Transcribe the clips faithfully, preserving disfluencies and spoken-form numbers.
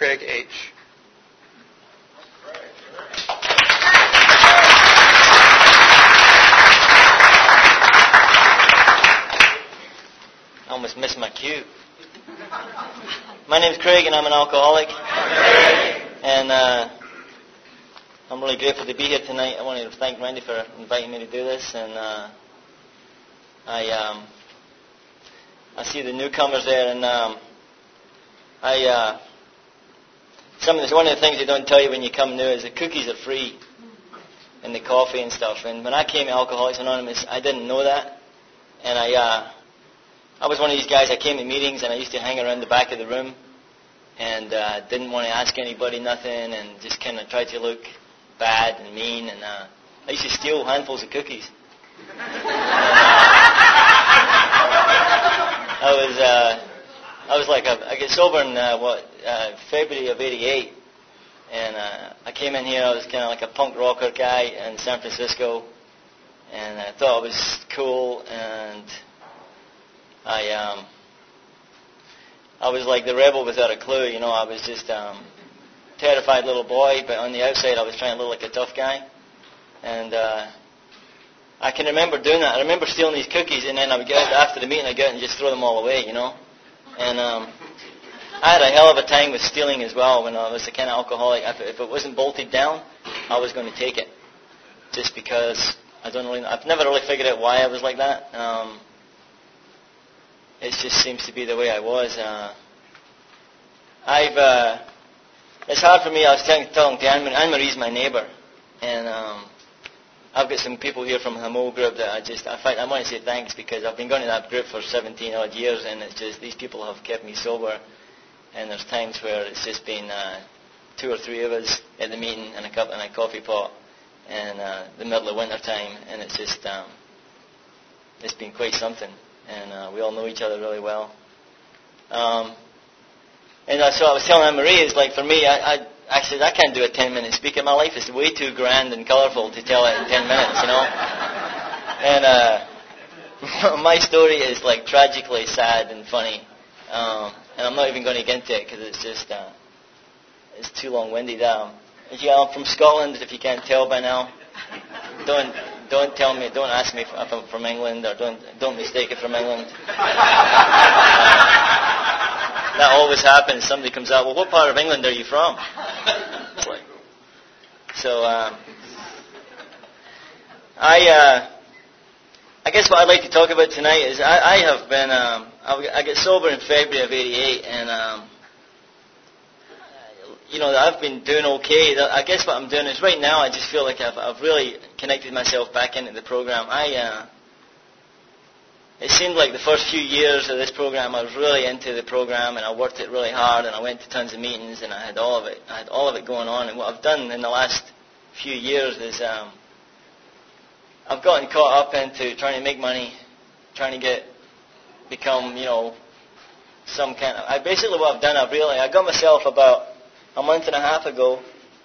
Craig H. I almost missed my cue. My name's Craig, and I'm an alcoholic. And uh, I'm really grateful to be here tonight. I wanted to thank Randy for inviting me to do this. And uh, I um, I see the newcomers there, and um, I uh, some of the, one of the things they don't tell you when you come new is the cookies are free, and the coffee and stuff. And when I came to Alcoholics Anonymous, I didn't know that, and I. Uh, I was one of these guys, I came to meetings and I used to hang around the back of the room and uh, didn't want to ask anybody nothing and just kind of tried to look bad and mean. And uh, I used to steal handfuls of cookies. I was uh, I was like, a, I got sober in uh, what uh, February of eighty-eight. And uh, I came in here, I was kind of like a punk rocker guy in San Francisco. And I thought I was cool, and I um, I was like the rebel without a clue, you know. I was just um, terrified little boy, but on the outside I was trying to look like a tough guy. And uh, I can remember doing that. I remember stealing these cookies, and then I would go out after the meeting, I'd go out and just throw them all away, you know. And um, I had a hell of a time with stealing as well when I was a kind of alcoholic. If it wasn't bolted down, I was going to take it, just because I don't really. I've never really figured out why I was like that. Um, It just seems to be the way I was. Uh, I've. Uh, it's hard for me. I was telling, telling to Anne-Marie, Anne-Marie's my neighbour, and um, I've got some people here from the Hamo group that I just. I find I want to say thanks because I've been going to that group for seventeen odd years, and it's just these people have kept me sober. And there's times where it's just been uh, two or three of us at the meeting and a cup and a coffee pot, and uh, the middle of winter time, and it's just um, it's been quite something. And uh, we all know each other really well. Um, and uh, so I was telling Anne-Marie, it's like for me, I, I, I said, I can't do a ten-minute speaker. My life is way too grand and colourful to tell it in ten minutes, you know. And uh, my story is like tragically sad and funny. Um, and I'm not even going to get into it because it's just, uh, it's too long-winded. Um, yeah, I'm from Scotland, if you can't tell by now. Don't... Don't tell me, don't ask me if I'm from England, or don't don't mistake it from England. Uh, that always happens. Somebody comes out, well, what part of England are you from? It's like, so, um, I uh, I guess what I'd like to talk about tonight is I, I have been, um, I, I got sober in February of eighty-eight, and um, you know, I've been doing okay. I guess what I'm doing is right now I just feel like I've, I've really connected myself back into the program. I, uh, it seemed like the first few years of this program I was really into the program, and I worked it really hard, and I went to tons of meetings, and I had all of it. I had all of it going on. And what I've done in the last few years is um, I've gotten caught up into trying to make money, trying to get, become, you know, some kind of. I basically what I've done, I've really, I got myself about a month and a half ago,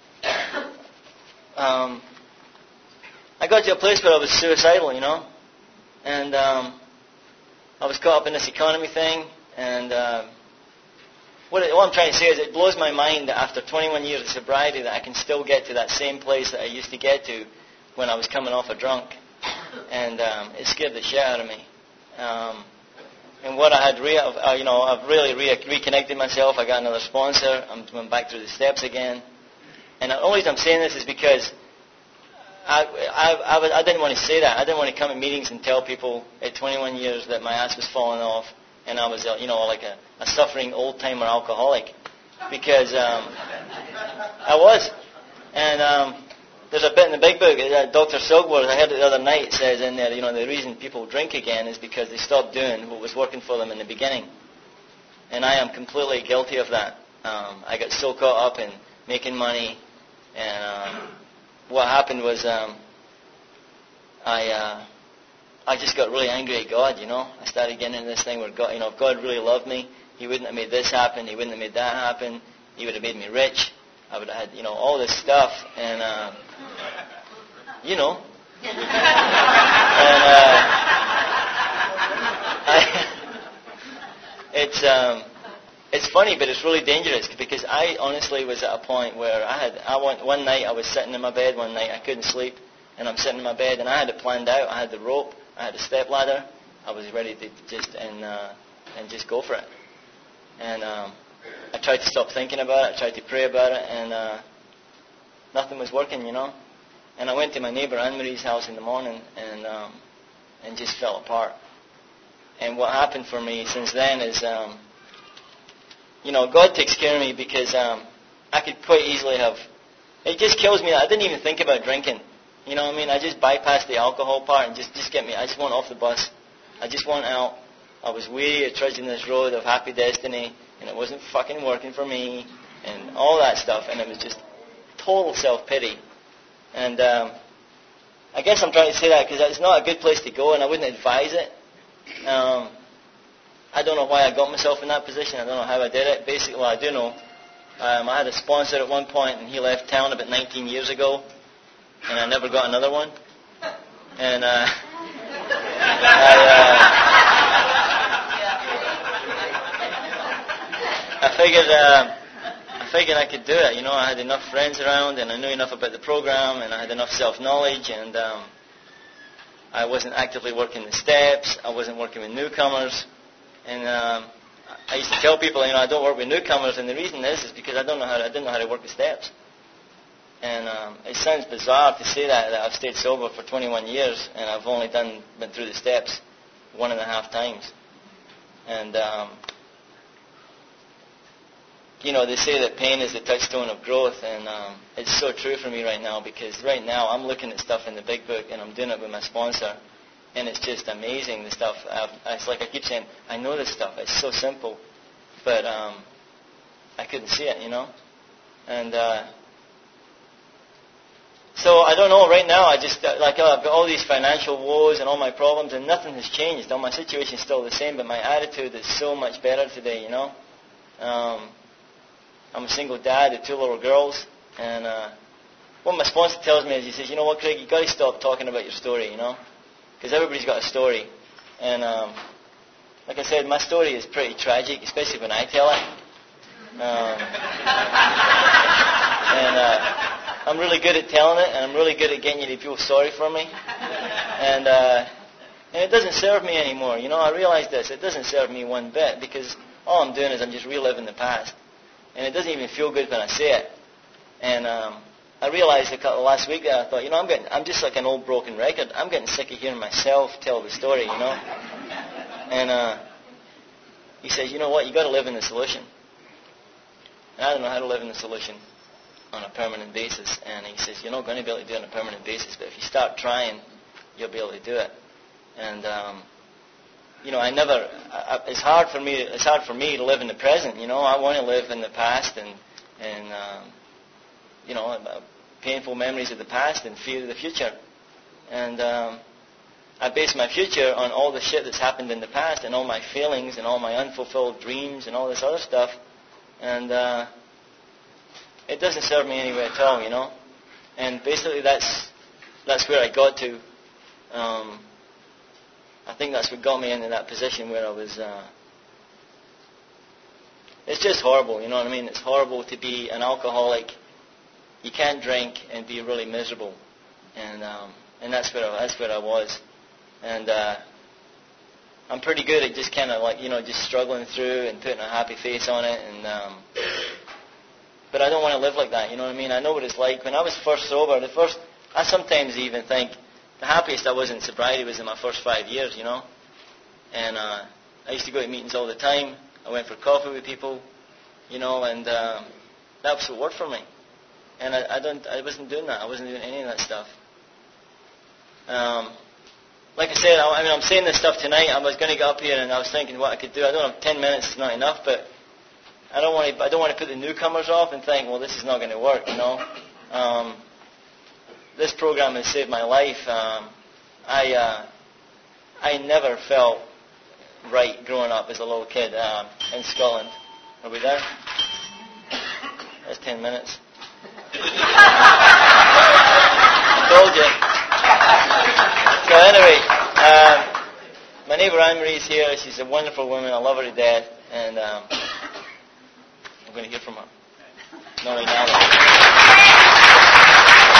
um, I got to a place where I was suicidal, you know, and um, I was caught up in this economy thing, and uh, what, it, what I'm trying to say is it blows my mind that after twenty-one years of sobriety that I can still get to that same place that I used to get to when I was coming off a drunk, and um, it scared the shit out of me. Um, And what I had, re- uh, you know, I've really re- reconnected myself. I got another sponsor. I'm going back through the steps again. And the only reason I'm saying this is because I, I, I, I didn't want to say that. I didn't want to come to meetings and tell people at twenty-one years that my ass was falling off and I was, uh, you know, like a, a suffering old-timer alcoholic. Because um, I was. And um, there's a bit in the big book, uh, Doctor Silkworth, I heard it the other night, says in there, you know, the reason people drink again is because they stopped doing what was working for them in the beginning. And I am completely guilty of that. Um, I got so caught up in making money, and um, what happened was um, I uh, I just got really angry at God, you know. I started getting into this thing where God, you know, if God really loved me, He wouldn't have made this happen, He wouldn't have made that happen, He would have made me rich. I would have had, you know, all this stuff, and, uh, you know. and, uh, I, it's, um, it's funny, but it's really dangerous because I honestly was at a point where I had, I went, one night I was sitting in my bed, one night I couldn't sleep, and I'm sitting in my bed, and I had it planned out. I had the rope, I had a step ladder, I was ready to just, and, uh, and just go for it. And um, I tried to stop thinking about it, I tried to pray about it, and uh, nothing was working, you know. And I went to my neighbor Anne-Marie's house in the morning, and um, and just fell apart. And what happened for me since then is, um, you know, God takes care of me because um, I could quite easily have, it just kills me that I didn't even think about drinking. You know what I mean? I just bypassed the alcohol part and just, just get me, I just want off the bus. I just want out. I was weary of trudging this road of happy destiny, and it wasn't fucking working for me, and all that stuff, and it was just total self-pity. And um, I guess I'm trying to say that because it's not a good place to go, and I wouldn't advise it. Um, I don't know why I got myself in that position. I don't know how I did it. Basically, well, I do know. Um, I had a sponsor at one point, and he left town about nineteen years ago, and I never got another one. And uh, I, uh, I figured, uh, I figured I could do it. You know, I had enough friends around, and I knew enough about the program, and I had enough self-knowledge, and um, I wasn't actively working the steps. I wasn't working with newcomers. And um, I used to tell people, you know, I don't work with newcomers, and the reason is is because I don't know how to, I didn't know how to work the steps. And um, it sounds bizarre to say that, that I've stayed sober for twenty-one years, and I've only done been through the steps one and a half times. And um, you know, they say that pain is the touchstone of growth, and um, it's so true for me right now because right now I'm looking at stuff in the big book, and I'm doing it with my sponsor. And it's just amazing, the stuff. I've, it's like I keep saying, I know this stuff. It's so simple. But um, I couldn't see it, you know. And uh, so I don't know. Right now, I just, like I've got all these financial woes and all my problems, and nothing has changed. Now, my situation's still the same, but my attitude is so much better today, you know. Um, I'm a single dad of two little girls. And uh, what my sponsor tells me is, he says, you know what, Craig, you've got to stop talking about your story, you know. Because everybody's got a story. And um, like I said, my story is pretty tragic, especially when I tell it. Um, and uh, I'm really good at telling it, and I'm really good at getting you to feel sorry for me. And, uh, and it doesn't serve me anymore. You know, I realize this. It doesn't serve me one bit because all I'm doing is I'm just reliving the past. And it doesn't even feel good when I say it. And um, I realized a couple last week that I thought, you know, I'm getting, I'm just like an old broken record. I'm getting sick of hearing myself tell the story, you know. And uh, he says, you know what, you got to live in the solution. And I don't know how to live in the solution on a permanent basis. And he says, you're not going to be able to do it on a permanent basis, but if you start trying, you'll be able to do it. And um, you know, I never. I, it's hard for me. It's hard for me to live in the present. You know, I want to live in the past and and. Um, you know, painful memories of the past and fear of the future. And um, I base my future on all the shit that's happened in the past and all my feelings and all my unfulfilled dreams and all this other stuff. And uh, it doesn't serve me anyway at all, you know. And basically that's that's where I got to. Um, I think that's what got me into that position where I was... Uh, it's just horrible, you know what I mean? It's horrible to be an alcoholic. You can't drink and be really miserable, and um, and that's where I, that's where I was, and uh, I'm pretty good at just kind of like you know just struggling through and putting a happy face on it, and um, but I don't want to live like that. You know what I mean? I know what it's like. When I was first sober, the first I sometimes even think the happiest I was in sobriety was in my first five years. You know, and uh, I used to go to meetings all the time. I went for coffee with people, you know, and um, that was what worked for me. And I, I don't, I wasn't doing that. I wasn't doing any of that stuff. Um, like I said, I, I mean, I'm saying this stuff tonight. I was going to get up here, and I was thinking what I could do. I don't have ten minutes; it's not enough. But I don't want to. I don't want to put the newcomers off and think, well, this is not going to work. You know, um, this program has saved my life. Um, I, uh, I never felt right growing up as a little kid um, in Scotland. Are we there? That's ten minutes. I told you. So anyway, um, my neighbour Anne-Marie's here. She's a wonderful woman. I love her to death. And um, I'm going to hear from her. Not right now, though.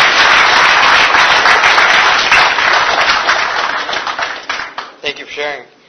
Thank you for sharing.